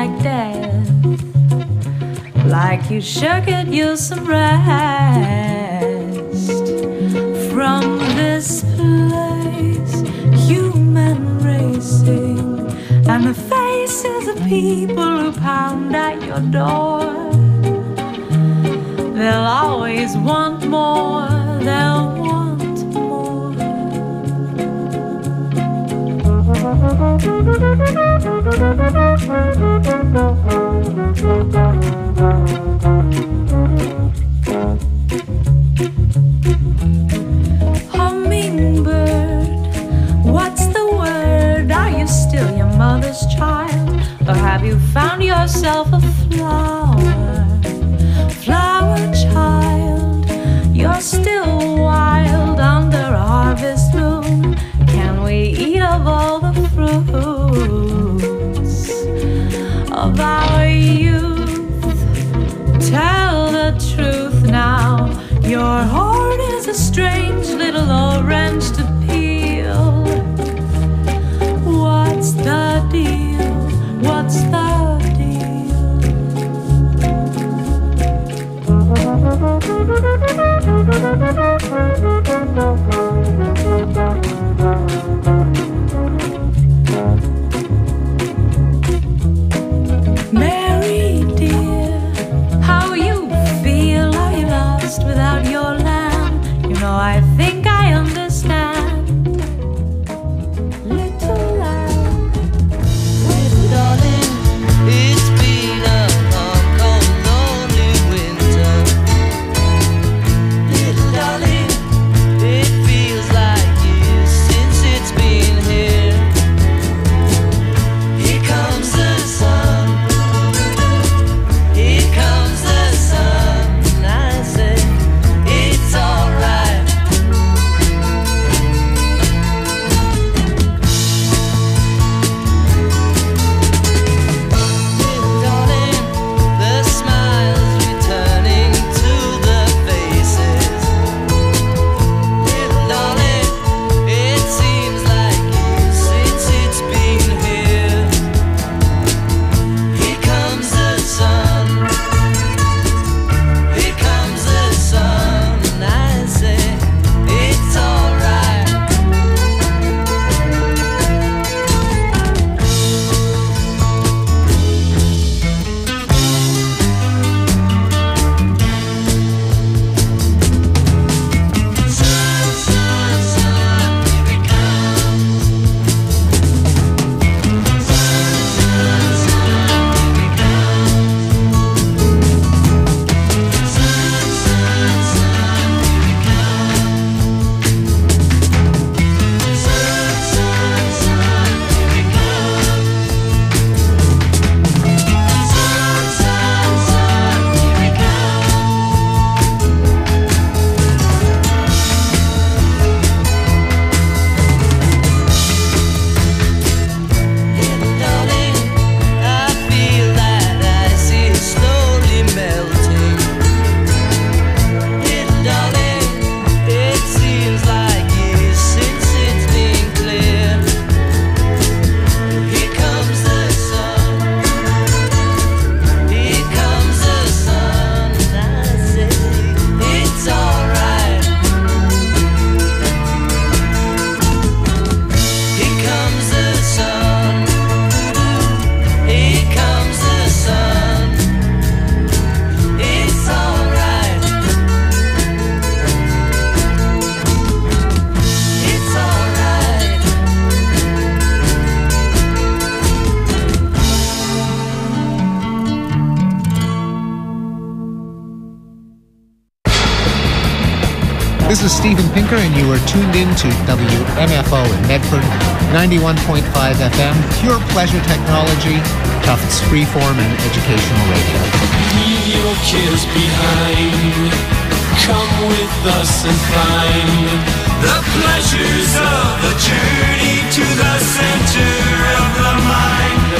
like death, like you should get you some rest from this place, human racing, and the faces of people who pound at your door. They'll always want more, they'll want more. Hummingbird, what's the word? Are you still your mother's child? Or have you found yourself a flower? Flower child, you're still wild under a harvest moon. Can we eat of all the fruits of our youth? Tell the truth now, your heart is a strange little orange to peel. What's the deal? What's the Mary dear, how you feel? Are you lost without your lamb? You know, I think I understand. Little lamb, little darling, It's been a long, cold, lonely winter. Little darling, it feels like years since it's been here. Here comes the sun. Here comes the sun. I say it's alright. Little darling, the smiles returning to the faces. Little darling, it seems like years since it's been here. Here comes the sun. Here comes the sun, and I say it's alright. Sun, sun, sun, here it comes. Sun, sun, sun, here it comes. Sun, sun, sun, here it comes. Sun, sun, sun, here it comes. Sun, sun, sun, here it comes. Little darling, I feel that ice is slowly melting. Little darling, it seems like years since it's been clear. Here comes the sun. Here comes the sun, and I say it's alright. Here comes the sun. Here comes the sun. It's alright. It's alright. This is Steven Pinker, and you are tuned in to WMFO in Medford, 91.5 FM, pure pleasure technology, Tufts freeform and educational radio. Leave your cares behind. Come with us and find the pleasures of the journey to the center of the mind.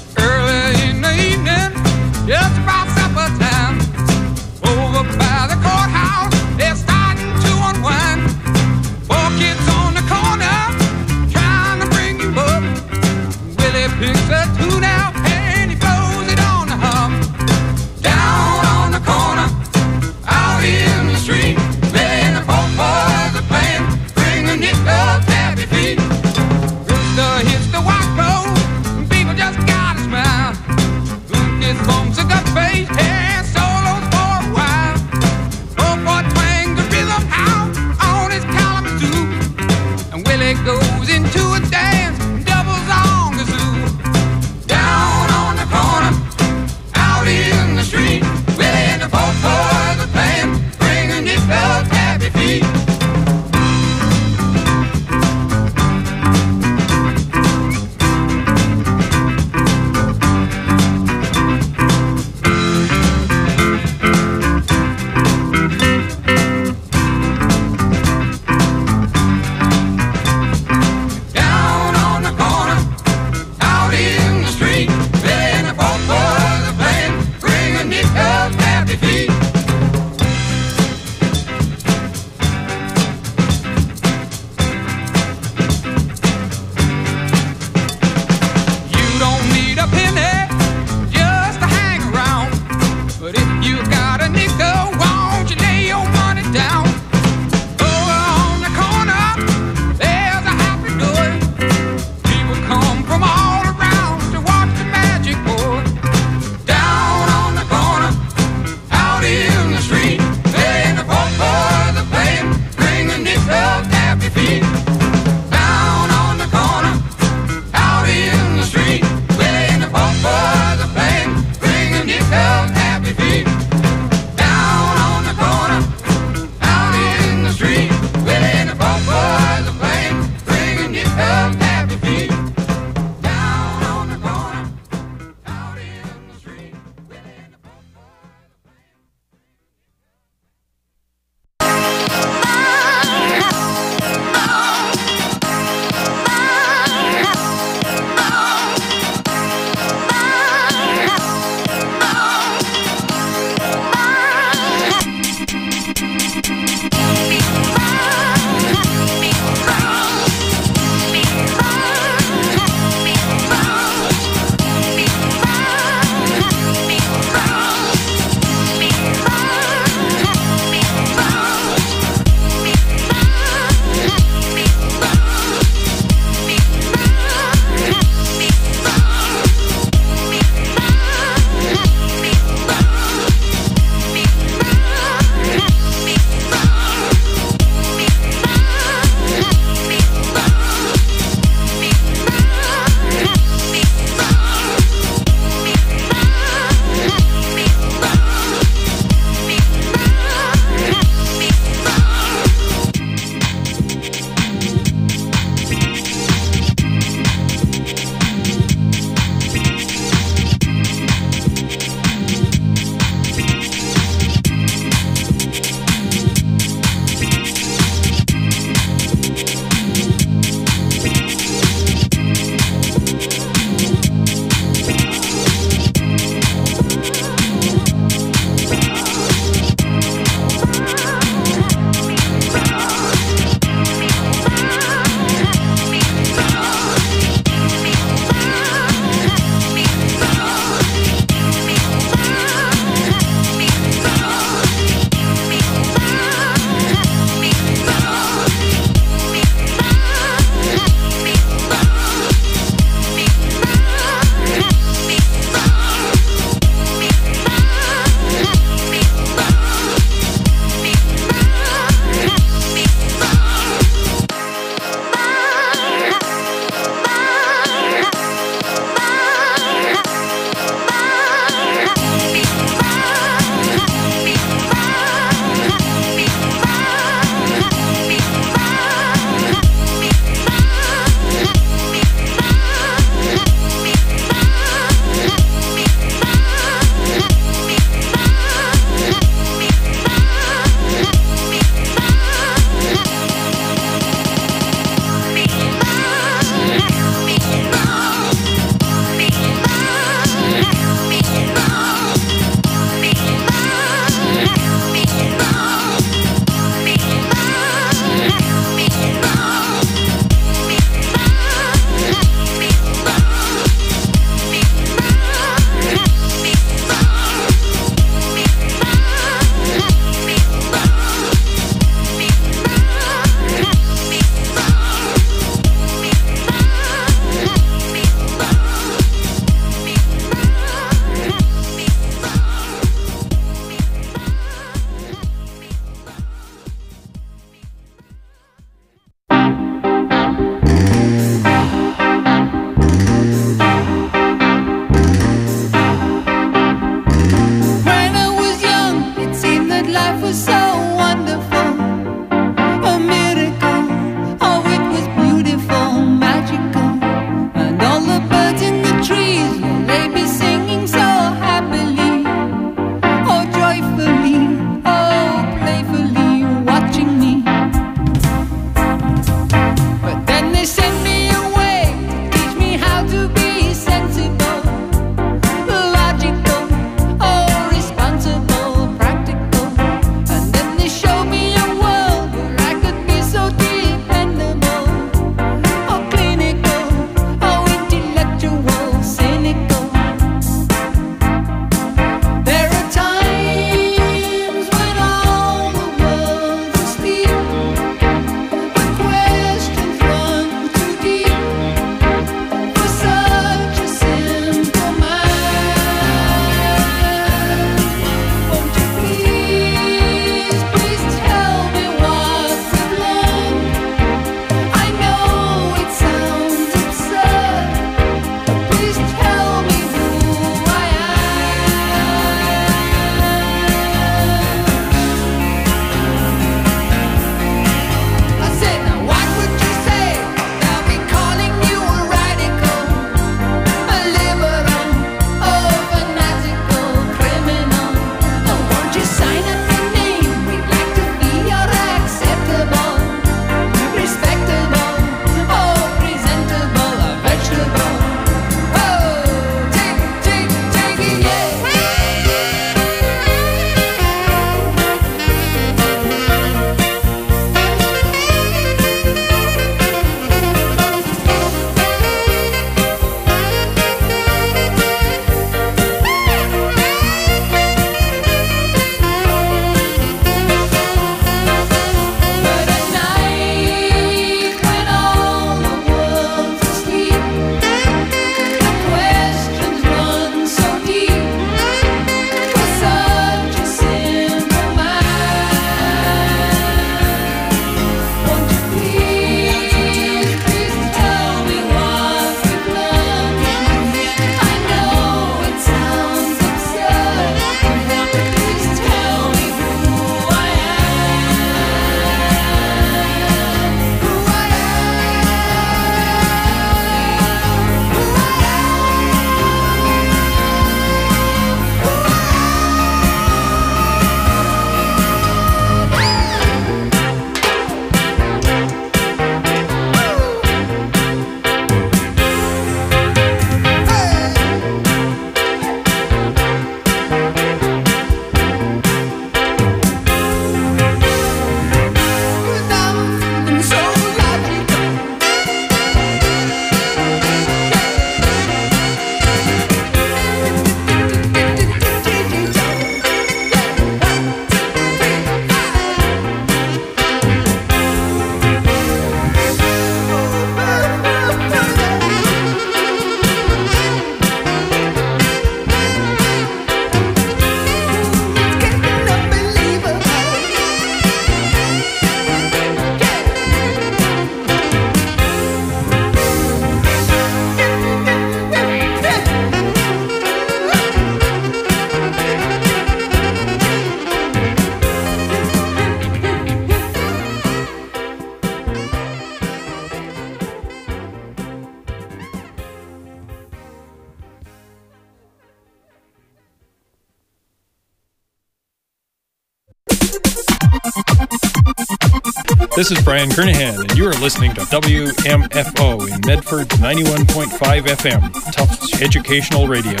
This is Brian Kernahan, and you are listening to WMFO in Medford 91.5 FM, Tufts Educational Radio.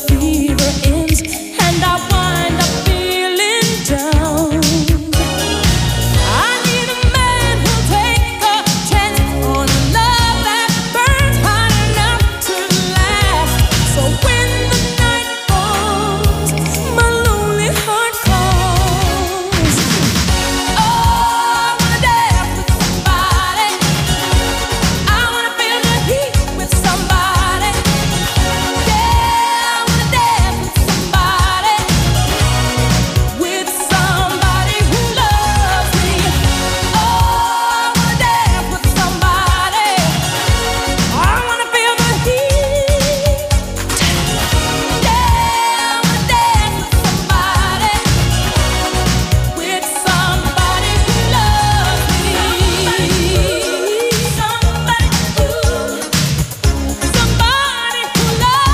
fever ends and I wind up feeling down. I need a man who'll take a chance on a love that burns hot enough to last. So when the night falls, my lonely heart calls. Oh, I wanna dance with somebody. I wanna feel the heat with somebody. Yeah, I wanna dance with somebody. With somebody who loves me. Oh, I wanna dance with somebody. I wanna feel the heat. Yeah, I wanna dance with somebody. With somebody who loves me. Somebody who loves me. Somebody who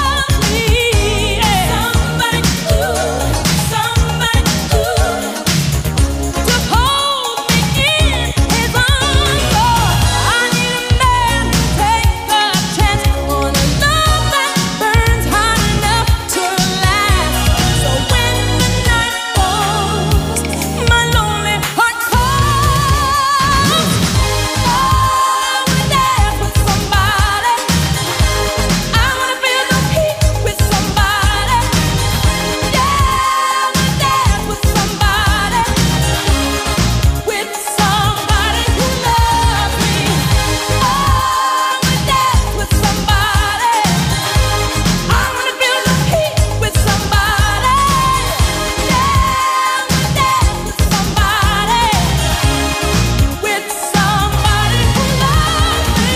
to hold me in his arms. Oh, I need a man to take a chance on a love that burns hot enough to last. So when the night falls, my lonely heart calls. Oh, I wanna dance with somebody. I wanna feel the heat with somebody. Yeah, I wanna dance with somebody. With somebody who loves me. Oh, I wanna dance with somebody. I wanna feel the heat with somebody. Yeah, I wanna dance with somebody. With somebody who loves me.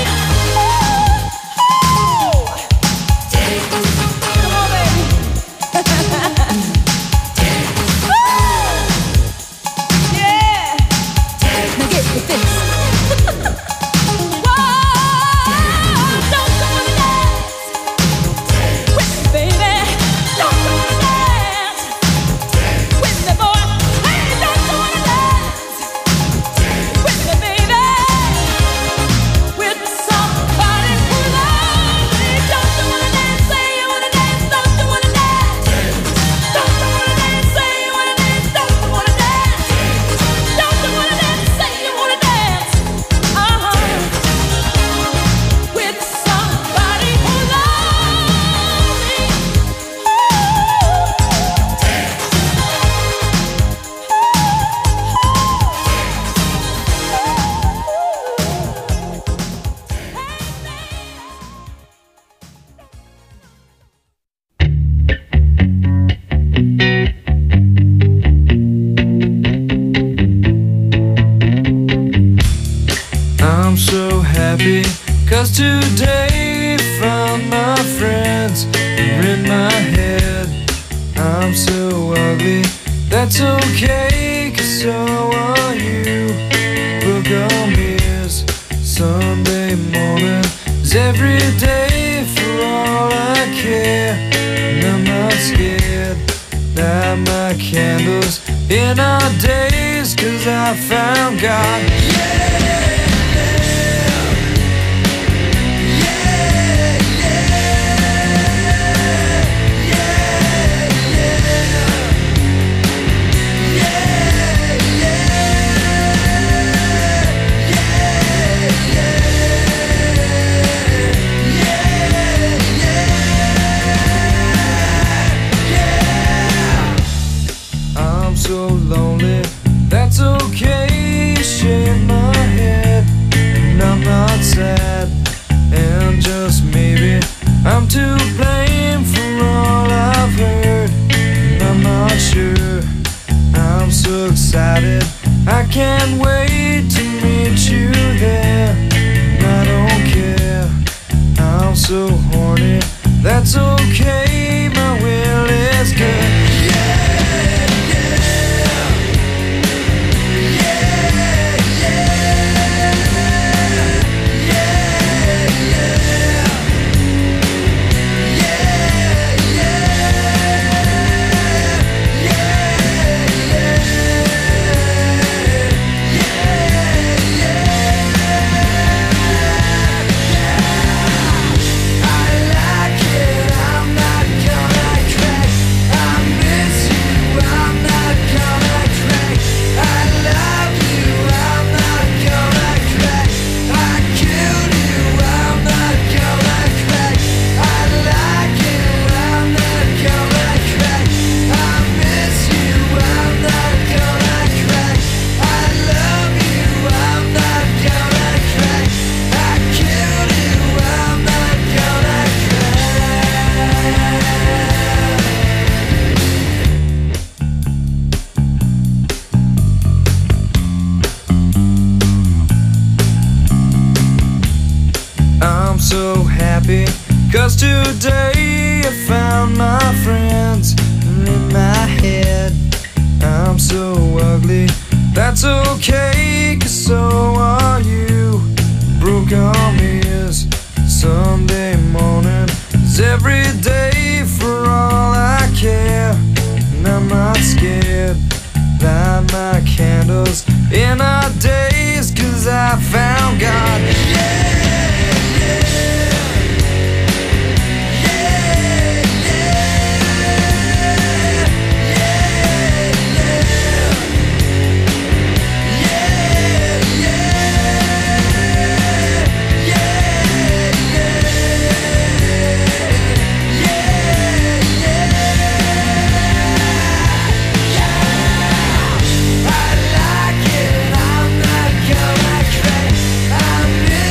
Come on, baby. Yeah. Now get with this. Whoa, don't you wanna dance with me, baby? Don't you wanna dance with me, boy? Hey, don't you wanna dance with me, baby? With somebody who loves me. Don't you wanna dance? Say you wanna dance. Don't you wanna dance? Don't you wanna dance? Say you wanna dance. Don't you wanna dance? Don't you wanna dance? Say you wanna dance. With somebody who loves me. I'm so happy, 'cause today found my friends are in my head. I'm so ugly, that's okay, 'cause so are you. Book on ears, Sunday morning is every day for all I care. And I'm not scared, light my candles in our days, 'cause I found God. I'm so lonely, that's okay. Shake my head, and I'm not sad. And just maybe I'm to blame for all I've heard. And I'm not sure. I'm so excited, I can't wait to meet you there. And I don't care, I'm so horny, that's okay. My will is good. I like it, I'm not happy, 'cause today I found my friends. And in my head I'm so ugly. That's okay, 'cause so are you. Broke arm is Sunday morning, is every day for all I care. And I'm not scared, light my candles in our days, 'cause I found God. I like it, I'm not gonna crack. I'm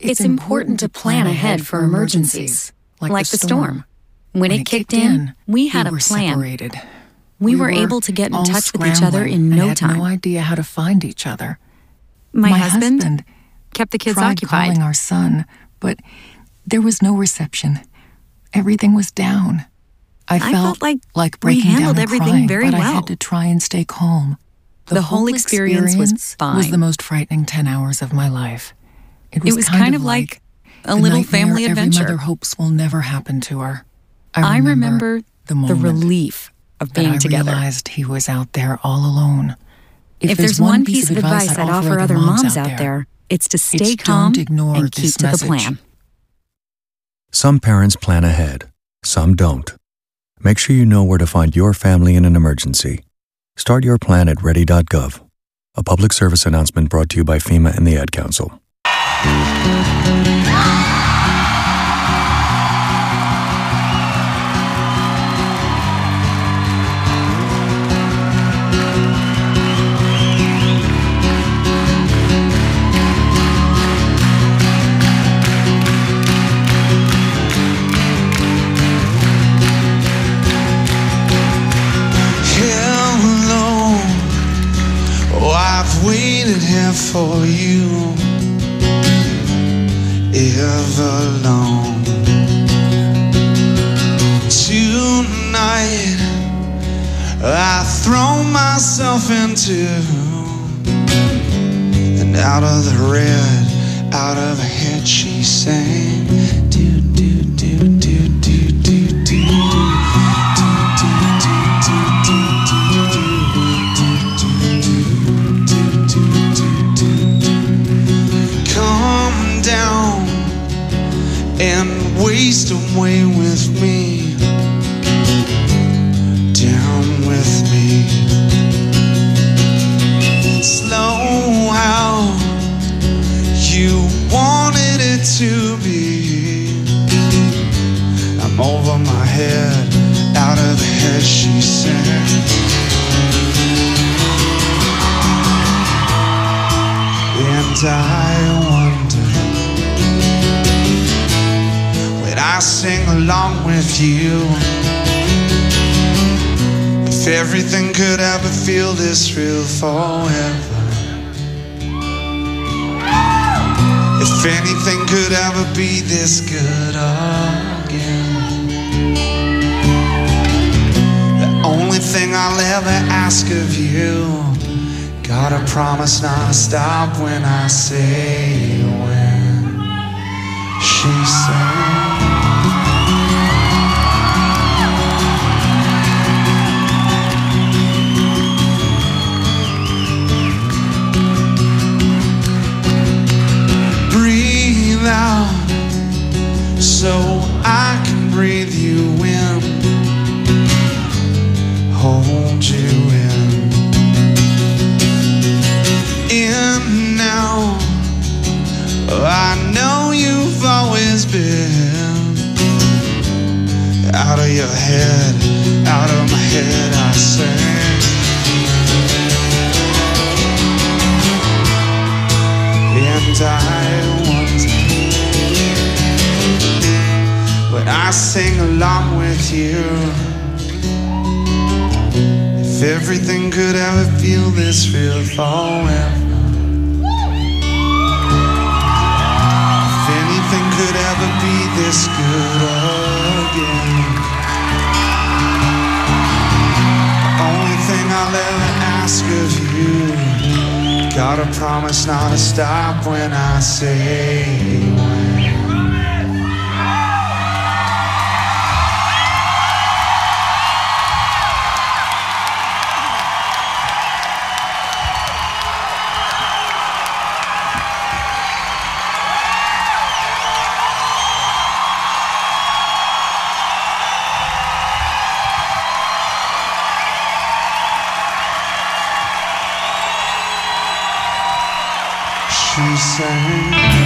It's important to plan ahead for emergencies, like the storm. When it kicked in, we had a plan. Separated. We were able to get in touch with each other in no time. I had no idea how to find each other. My husband kept the kids tried occupied. Calling our son, but there was no reception. Everything was down. I felt like breaking we handled down and everything crying, very but well. I had to try and stay calm. The whole experience was fine. Was the most frightening 10 hours of my life. It was kind of like a little family adventure. Every mother hopes will never happen to her. I remember the relief of being together. I realized he was out there all alone. If there's one piece of advice I'd offer other moms out there, it's to stay calm and keep to the plan. Some parents plan ahead, some don't. Make sure you know where to find your family in an emergency. Start your plan at ready.gov. A public service announcement brought to you by FEMA and the Ad Council. Waited here for you ever long. Tonight I throw myself into, and out of the red, out of her head she sang, do do do do do do do. And waste away with me, down with me. Slow how you wanted it to be. I'm over my head, out of the head she said. And I wonder, I sing along with you, if everything could ever feel this real forever, if anything could ever be this good again. The only thing I'll ever ask of you, gotta promise not to stop when I say when. She said, out so I can breathe you in, hold you in now. I know you've always been out of your head, out of my head I sang. And I wonder, when I sing along with you, if everything could ever feel this real forever, if anything could ever be this good again. The only thing I'll ever ask of you, gotta promise not to stop when I say when. She sang.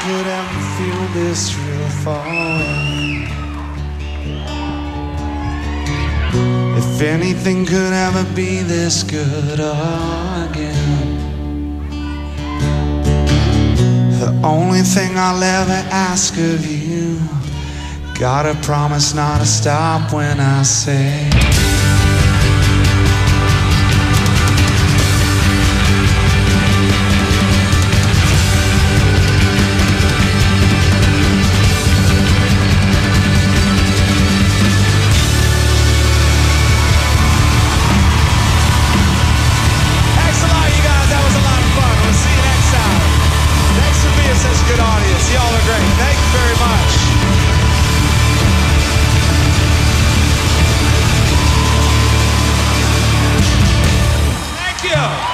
could ever feel this real far away. If anything could ever be this good again, the only thing I'll ever ask of you, gotta promise not to stop when I say. Good audience. Y'all are great. Thank you very much. Thank you.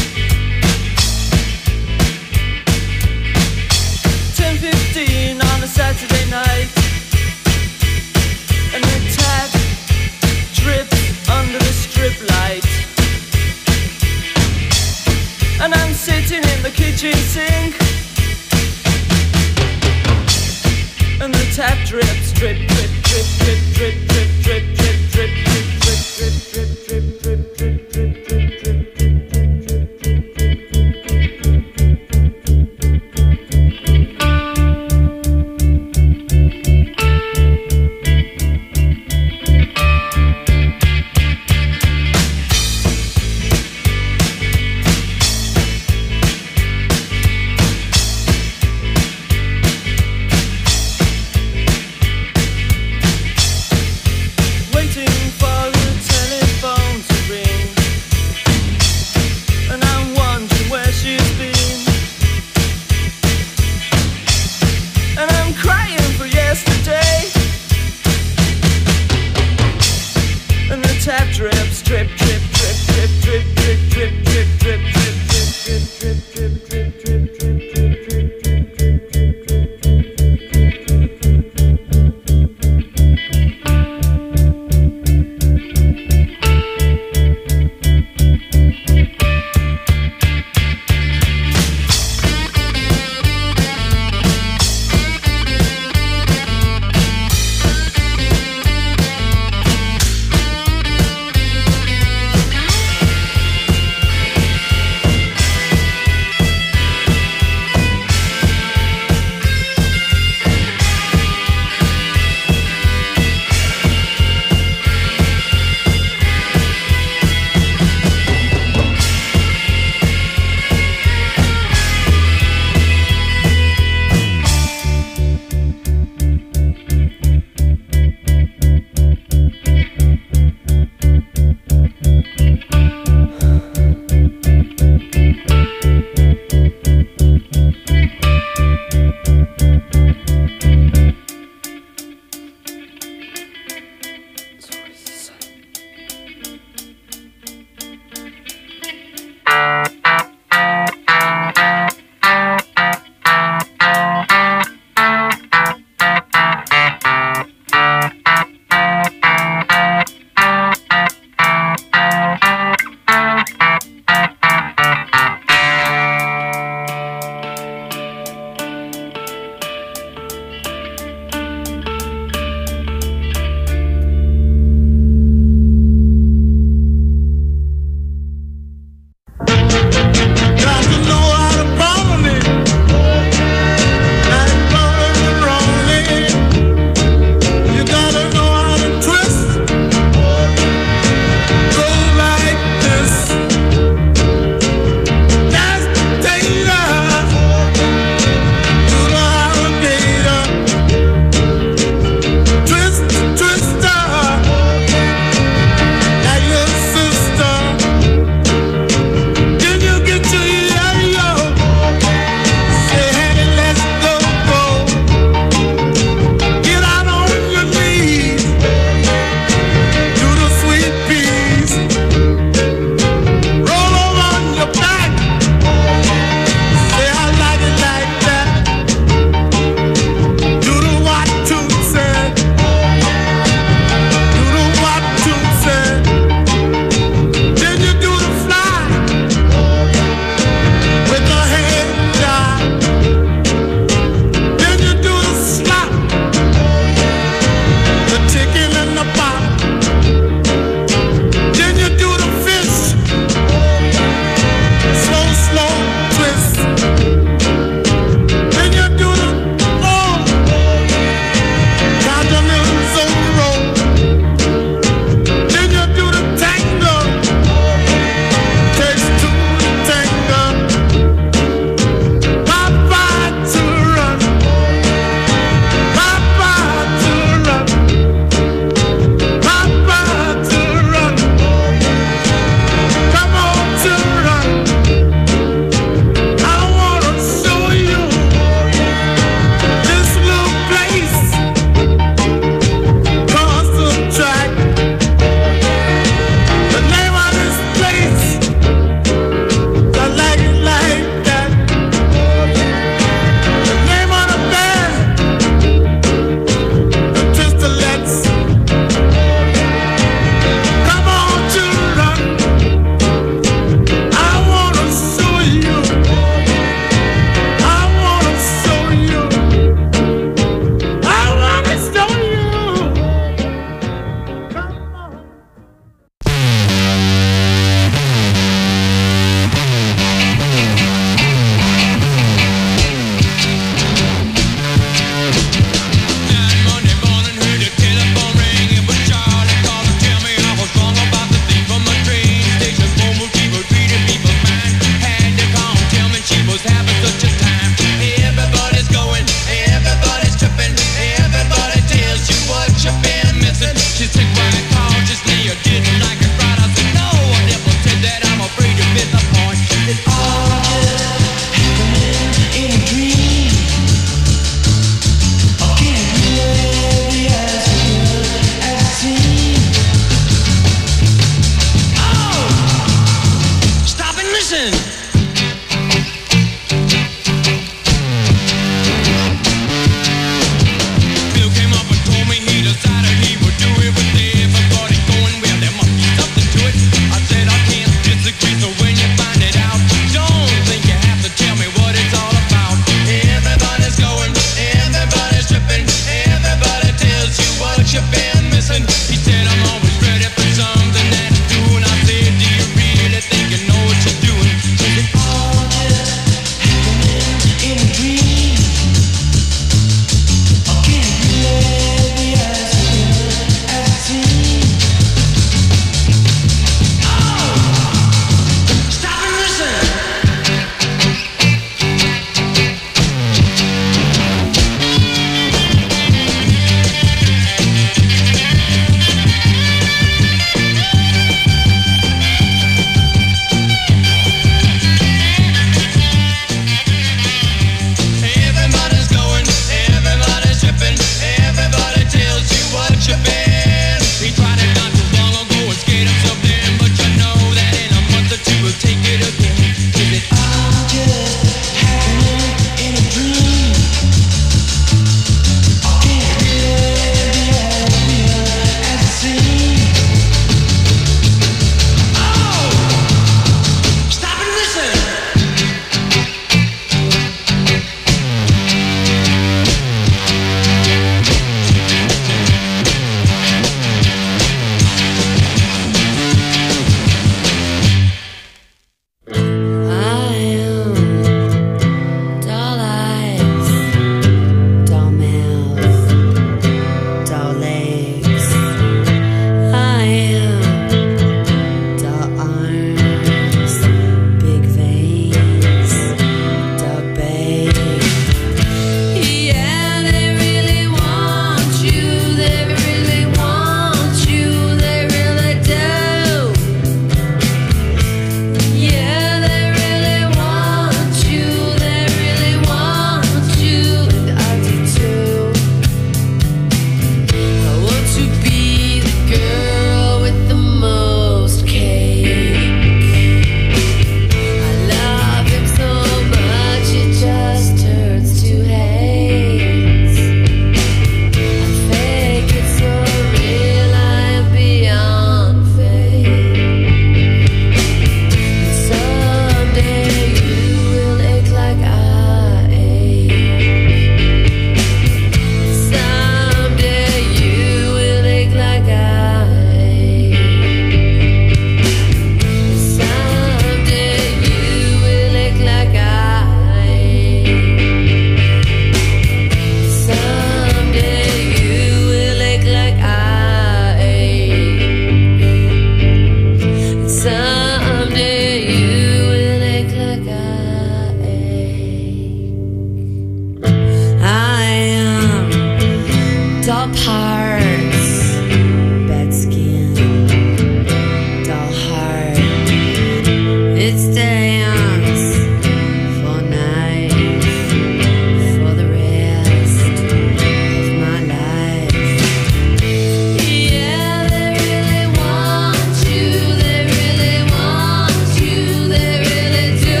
Doll parts, bed skin, doll heart. It's dance for night, for the rest of my life. Yeah, they really want you, they really want you, they really do.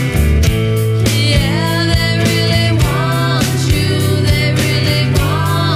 Yeah, they really want you, they really want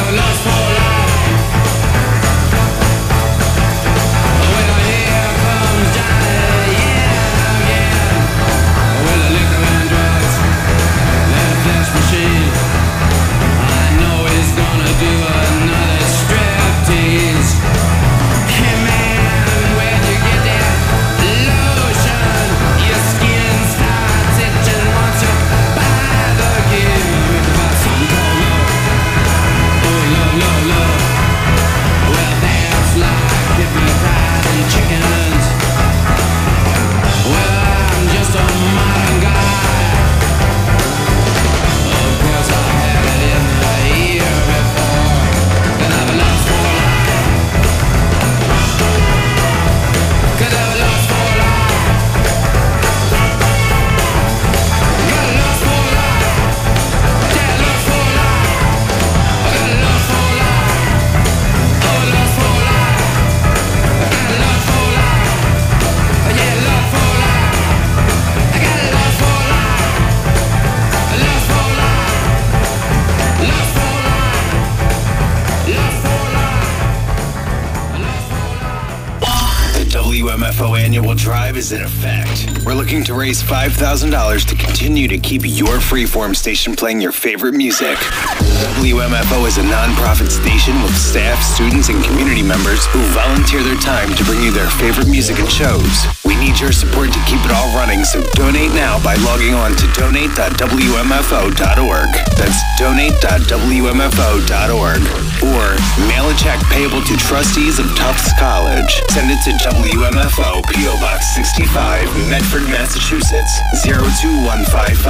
WMFO annual drive is in effect. We're looking to raise $5,000 to continue to keep your freeform station playing your favorite music. WMFO is a non-profit station with staff, students, and community members who volunteer their time to bring you their favorite music and shows. We need your support to keep it all running, so donate now by logging on to donate.wmfo.org. That's donate.wmfo.org. Or mail a check payable to trustees of Tufts College. Send it to WMFO, P.O. Box 65, Medford, Massachusetts, 02155.